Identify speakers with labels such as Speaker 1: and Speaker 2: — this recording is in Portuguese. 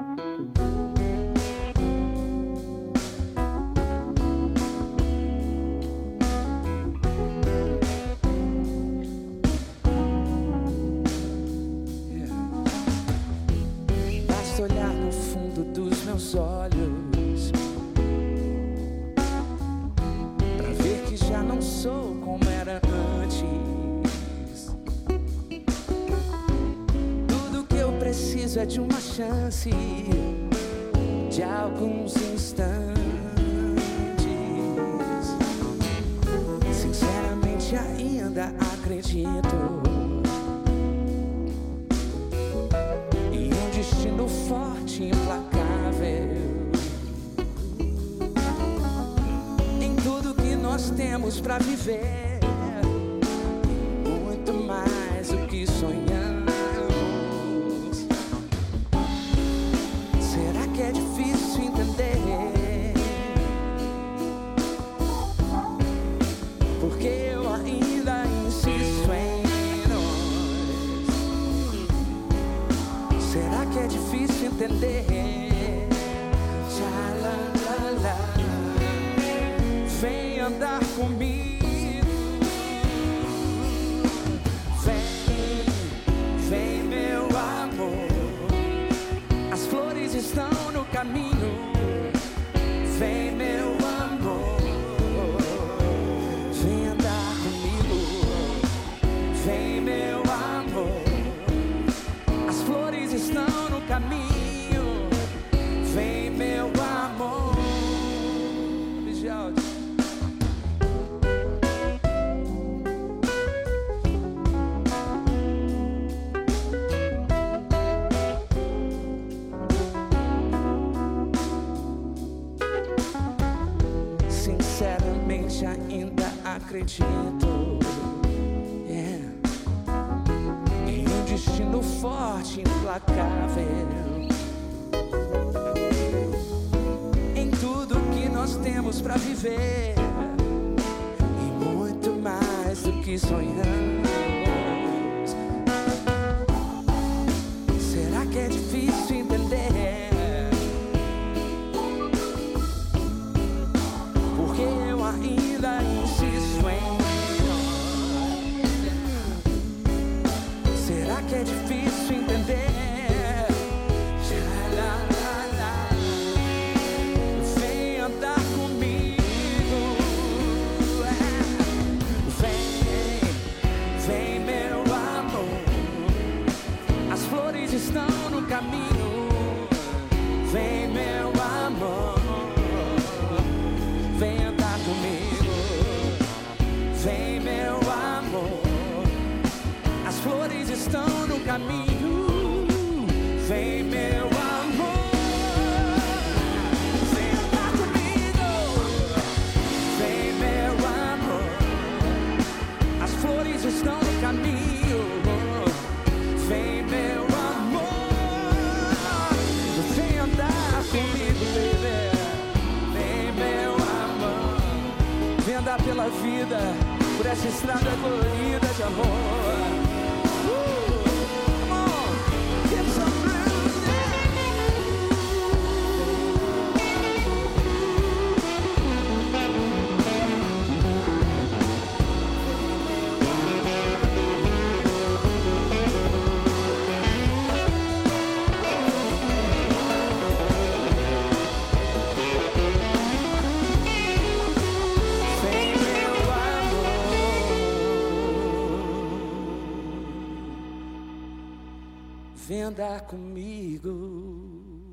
Speaker 1: Basta olhar no fundo dos meus olhos pra ver que já não sou como era antes. Tudo que eu preciso é de uma chance, de alguns instantes. Sinceramente ainda acredito em um destino forte e implacável, em tudo que nós temos pra viver, muito mais do que sonhamos. Será que é difícil entender? Porque eu ainda insisto em nós. Será que é difícil entender? Tchalalala. Vem andar comigo. Vem meu amor. As flores estão no caminho. Vem meu amor. Vem andar comigo. Vem meu amor. As flores estão no caminho. Vem meu amor. Bijaldi. Sinceramente ainda acredito em um destino forte e implacável, em tudo que nós temos pra viver, e muito mais do que sonhamos. Será que é difícil entender? Porque eu ainda insisto em nós. Será que é difícil entender? Vem andar comigo. Vem meu amor. As flores estão no caminho. Vem meu amor. Vem andar comigo. Vem meu amor. As flores estão no caminho. Vem meu amor. Vem andar comigo. Vem meu amor. As flores estão no caminho. Vem meu amor. Vem andar comigo, baby. Vem meu amor. Vem andar pela vida, por essa estrada colorida de amor. Come on, give some vem andar comigo.